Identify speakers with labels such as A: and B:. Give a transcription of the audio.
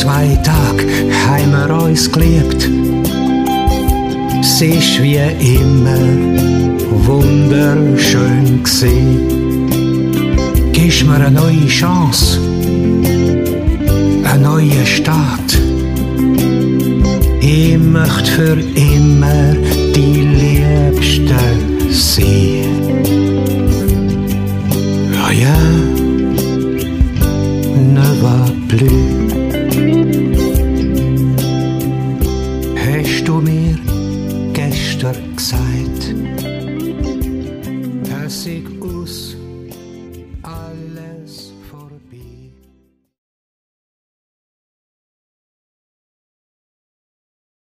A: 2 Tage haben wir uns geliebt. Es ist wie immer wunderschön gewesen. Gibst mir eine neue Chance, einen neuen Start. Ich möchte für immer die Liebste sein. Rien ne va plus. Hast du mir gestern gesagt, dass ich aus